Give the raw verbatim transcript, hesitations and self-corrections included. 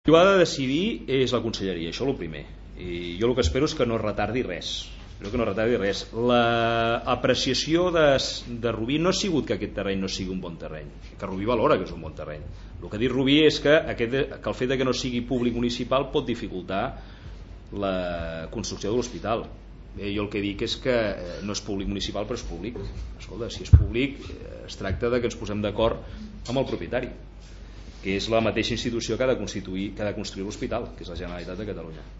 Qui ho ha de decidir és la conselleria, això és el primer, i jo el que espero és que no retardi res. Espero que no retardi res. L'apreciació de, de Rubí no ha sigut que aquest terreny no sigui un bon terreny, que Rubí valora que és un bon terreny. El que ha dit Rubí és que, aquest, que el fet de que no sigui públic municipal pot dificultar la construcció de l'hospital. Bé, jo el que dic és que no és públic municipal, però és públic. Escolta, si és públic, es tracta de que ens posem d'acord amb el propietari, que és la mateixa institució que ha de constituir, que ha de construir l'hospital, que és la Generalitat de Catalunya.